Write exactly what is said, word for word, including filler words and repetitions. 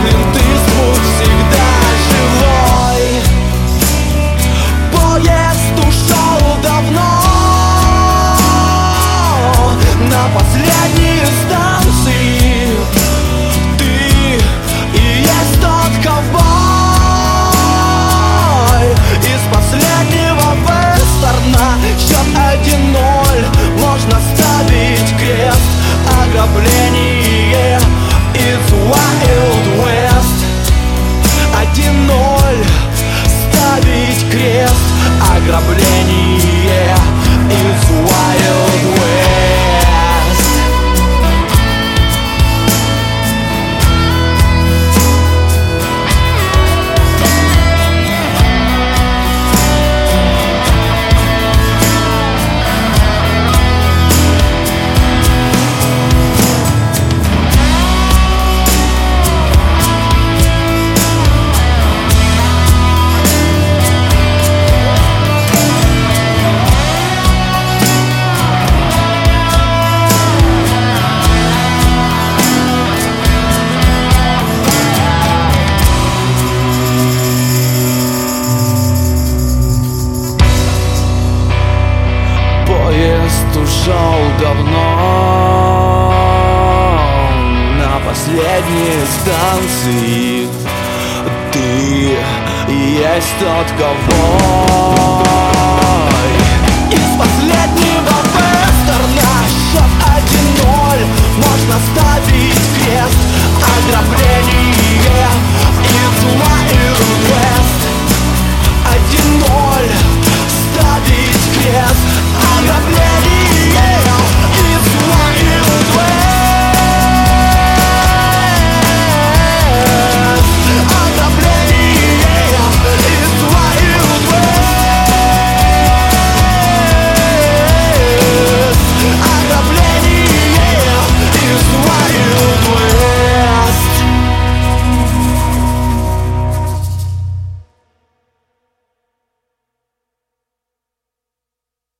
Клинт Иствуд всегда живой. Поезд ушел давно, на последней станции ты и есть тот ковбой. Из последнего вестерна счет один ноль, можно ставить крест. Ограбление из Wild West. Один ноль, ставить крест. Ограбление из Wild West. Поезд ушел давно, на последней станции ты и есть тот ковбой. Из последнего вестерна счет один ноль, можно ставить крест.